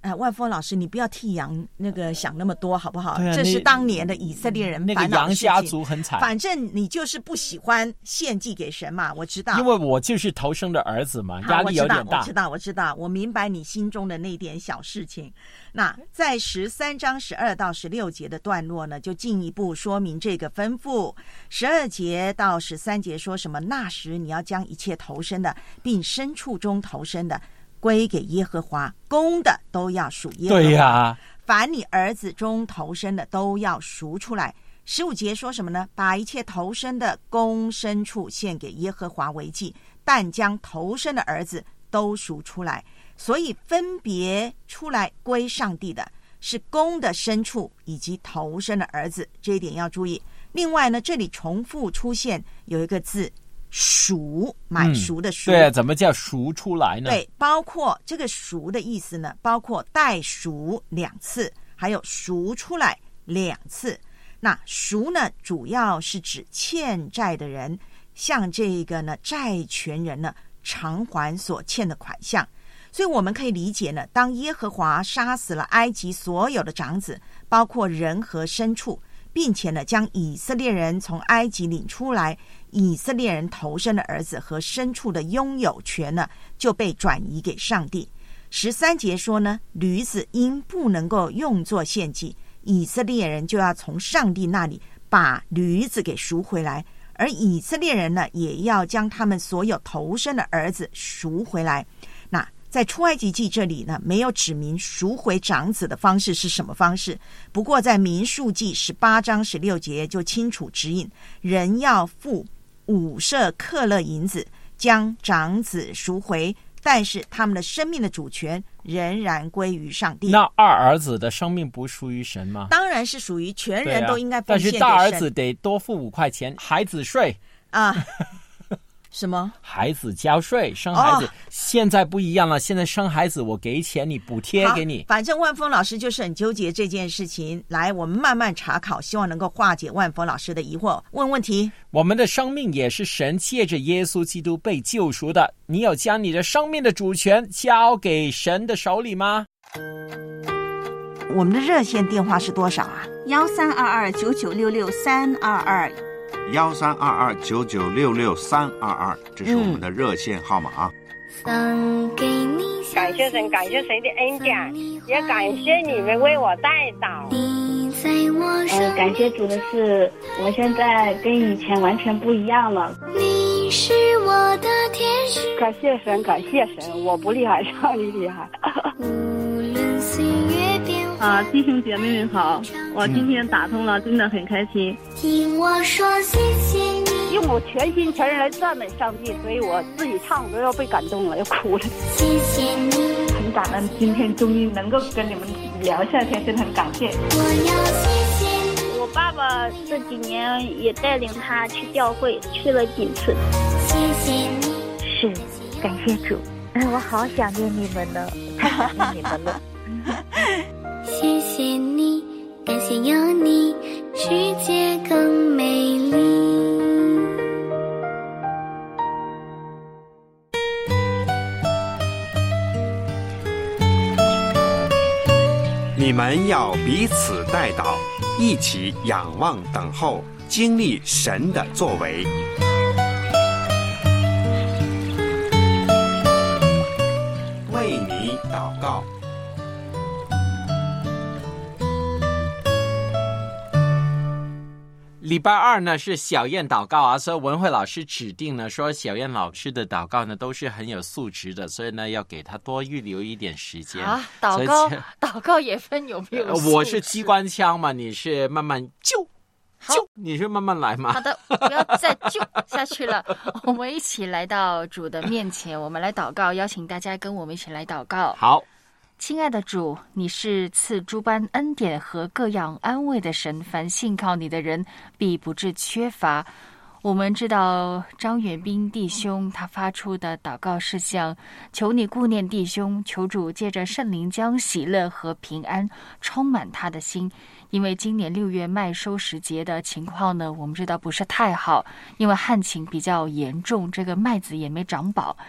万峰老师，你不要替羊那个想那么多好不好？ 对啊， 这是当年的以色列人那个羊家族很惨。 反正你就是不喜欢献祭给神嘛，我知道。 因为我就是头生的儿子嘛，压力有点大。 我知道，我明白你心中的那点小事情。那在13章12到16节的段落呢，就进一步说明这个吩咐。12节到13节说什么？那时你要将一切头生的，并牲畜中头生的，归给耶和华，公的都要属耶和华。 对呀， 凡你儿子中头生的都要赎出来。15节说什么呢？把一切头生的公牲畜献给耶和华为祭，但将头生的儿子都赎出来。所以分别出来归上帝的是公的牲畜以及头生的儿子，这一点要注意。另外呢，这里重复出现有一个字赎，买赎的赎。 对啊，怎么叫赎出来呢？ 对，包括这个赎的意思呢，包括代赎2次，还有赎出来2次。那赎呢，主要是指欠债的人向这个呢债权人呢偿还所欠的款项。所以我们可以理解呢，当耶和华杀死了埃及所有的长子，包括人和牲畜，并且呢将以色列人从埃及领出来，以色列人头生的儿子和牲畜的拥有权呢就被转移给上帝。13节说呢，驴子因不能够用作献祭，以色列人就要从上帝那里把驴子给赎回来，而以色列人呢也要将他们所有头生的儿子赎回来。那在出埃及记这里呢，没有指明赎回长子的方式是什么方式，不过在民数记18章16节就清楚指引，人要付5舍克勒银子将长子赎回，但是他们的生命的主权仍然归于上帝。 那二儿子的生命不属于神吗？ 当然是属于全人都应该奉献给神。 但是大儿子得多付5块钱孩子税啊。什么？ 孩子交税，生孩子，现在不一样了。现在生孩子，我给钱，你补贴给你。 反正万峰老师就是很纠结这件事情。来，我们慢慢查考，希望能够化解万峰老师的疑惑。问问题。 我们的生命也是神借着耶稣基督被救赎的。你有将你的生命的主权交给神的手里吗？ 我们的热线电话是多少啊 ？132299666322。132299666322，这是我们的热线号码啊。 感谢神，感谢神的恩典，也感谢你们为我代祷。 感谢主的是，我现在跟以前完全不一样了。 你是我的天使。 感谢神，感谢神，我不厉害，上帝厉害。 弟兄姐妹们好，我今天打通了，真的很开心。 听我说谢谢你， 用我全心全人来赞美上帝，所以我自己唱都要被感动了，要哭了。 谢谢你， 很感恩，今天终于能够跟你们聊下天，真的很感谢。 我要谢谢你。 我爸爸这几年也带领他去教会，去了几次。 谢谢你， 是感谢主。我好想念你们呢，太想念你们了。 谢谢你，感谢有你，世界更美丽。 你们要彼此代祷，一起仰望等候，经历神的作为。为你祷告。 礼拜二呢是小燕祷告啊，所以文慧老师指定呢说小燕老师的祷告呢都是很有素质的，所以呢要给他多预留一点时间啊。祷告也分有没有素质？ 我是机关枪嘛，你是慢慢就，你是慢慢来嘛。 好的，不要再就下去了。我们一起来到主的面前，我们来祷告，邀请大家跟我们一起来祷告。 好。 亲爱的主，你是赐诸般恩典和各样安慰的神，凡信靠你的人必不致缺乏。我们知道张远斌弟兄他发出的祷告事项，求你顾念弟兄，求主借着圣灵将喜乐和平安充满他的心。因为今年6月麦收时节的情况呢，我们知道不是太好，因为旱情比较严重，这个麦子也没长饱。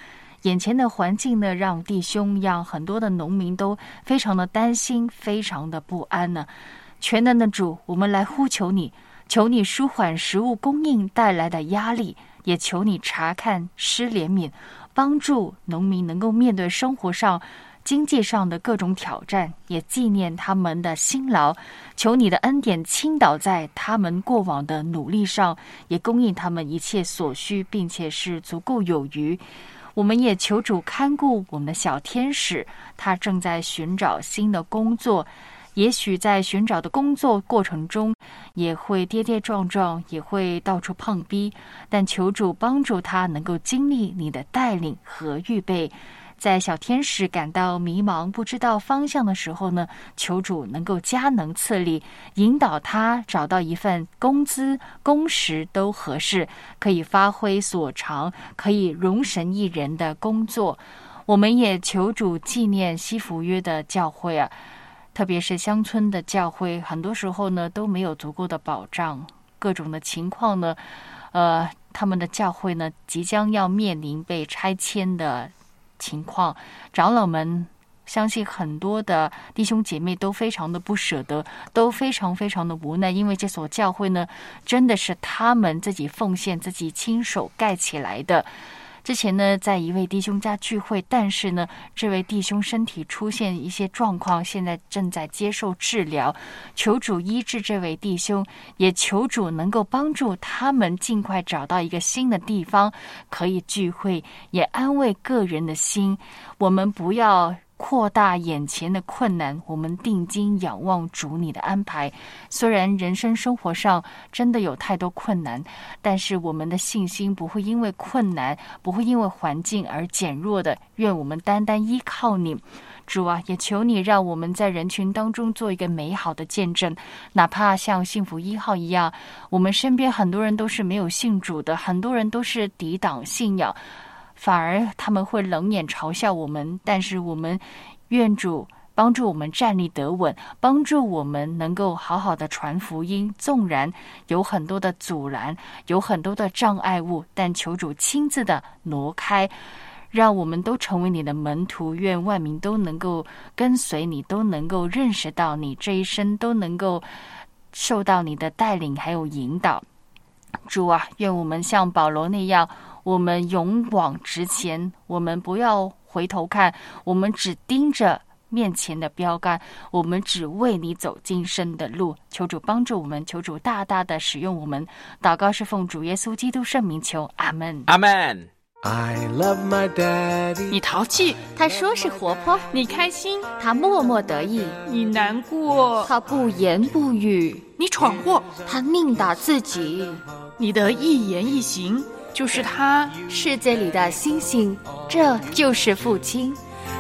眼前的环境呢，让弟兄让很多的农民都非常的担心，非常的不安呢。全能的主，我们来呼求你，求你舒缓食物供应带来的压力，也求你查看施怜悯，帮助农民能够面对生活上经济上的各种挑战，也纪念他们的辛劳，求你的恩典倾倒在他们过往的努力上，也供应他们一切所需，并且是足够有余。我们也求主看顾我们的小天使，他正在寻找新的工作，也许在寻找的工作过程中也会跌跌撞撞，也会到处碰壁，但求主帮助他能够经历你的带领和预备。在小天使感到迷茫不知道方向的时候呢，求主能够加能赐力，引导他找到一份工资工时都合适，可以发挥所长，可以容神一人的工作。我们也求主纪念西福约的教会啊，特别是乡村的教会，很多时候呢都没有足够的保障，各种的情况呢他们的教会呢即将要面临被拆迁的情况，长老们相信很多的弟兄姐妹都非常的不舍得，都非常非常的无奈，因为这所教会呢真的是他们自己奉献自己亲手盖起来的。之前呢在一位弟兄家聚会，但是呢这位弟兄身体出现一些状况，现在正在接受治疗，求主医治这位弟兄，也求主能够帮助他们尽快找到一个新的地方可以聚会，也安慰个人的心。我们不要扩大眼前的困难，我们定睛仰望主你的安排。虽然人生生活上真的有太多困难，但是我们的信心不会因为困难，不会因为环境而减弱的。愿我们单单依靠你，主啊，也求你让我们在人群当中做一个美好的见证，哪怕像幸福1号一样，我们身边很多人都是没有信主的，很多人都是抵挡信仰，反而他们会冷眼嘲笑我们，但是我们愿主帮助我们站立得稳，帮助我们能够好好的传福音，纵然有很多的阻拦，有很多的障碍物，但求主亲自的挪开，让我们都成为你的门徒，愿万民都能够跟随你，都能够认识到你，这一生都能够受到你的带领还有引导。主啊，愿我们像保罗那样，我们勇往直前，我们不要回头看，我们只盯着面前的标杆，我们只为你走今生的路。求主帮助我们，求主大大的使用我们。祷告是奉主耶稣基督圣名求，阿们， 阿们。 I love my daddy。 你淘气， 他说是活泼； 你开心， 他默默得意； 你难过， 他不言不语； 你闯祸， 他宁打自己。 你的一言一行就是他。 世界里的星星，这就是父亲。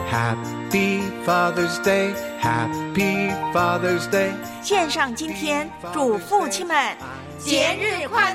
Happy Father's Day, Happy Father's Day。 献上今天，祝父亲们节日快乐。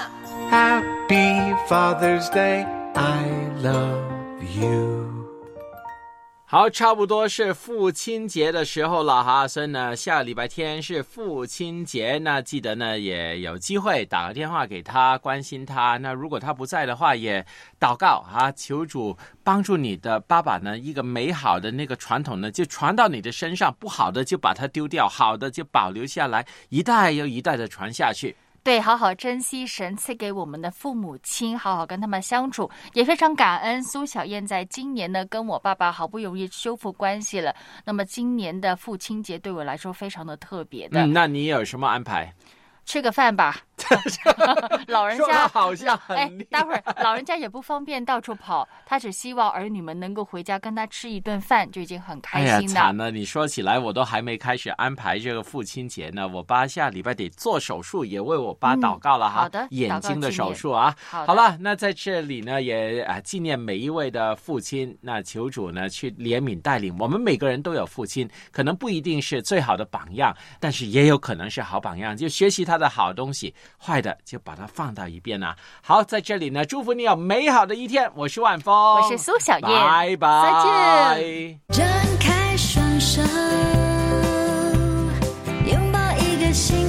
Happy Father's Day, I love you。 好，差不多是父亲节的时候了哈，所以呢，下个礼拜天是父亲节，那记得呢也有机会打个电话给他，关心他。那如果他不在的话，也祷告啊，求主帮助你的爸爸呢，一个美好的那个传统呢，就传到你的身上，不好的就把它丢掉，好的就保留下来，一代又一代的传下去。 对，好好珍惜神赐给我们的父母亲，好好跟他们相处，也非常感恩苏小燕在今年呢跟我爸爸好不容易修复关系了。那么今年的父亲节对我来说非常的特别的。 那你有什么安排？ 吃个饭吧。老人家好像很待会儿老人家也不方便到处跑，他只希望儿女们能够回家跟他吃一顿饭，就已经很开心了。 哎呀，惨了！你说起来，我都还没开始安排这个父亲节呢。我爸下礼拜得做手术，也为我爸祷告了哈。 好的， 眼睛的手术啊。好了，那在这里呢，也纪念每一位的父亲。那求主呢去怜悯带领我们每个人都有父亲，可能不一定是最好的榜样，但是也有可能是好榜样，就学习他的好东西，坏的就把它放到一边啊。好，在这里呢，祝福你有美好的一天。我是万峰， 我是苏小燕， 拜拜， 再见。 张开双手，拥抱一个新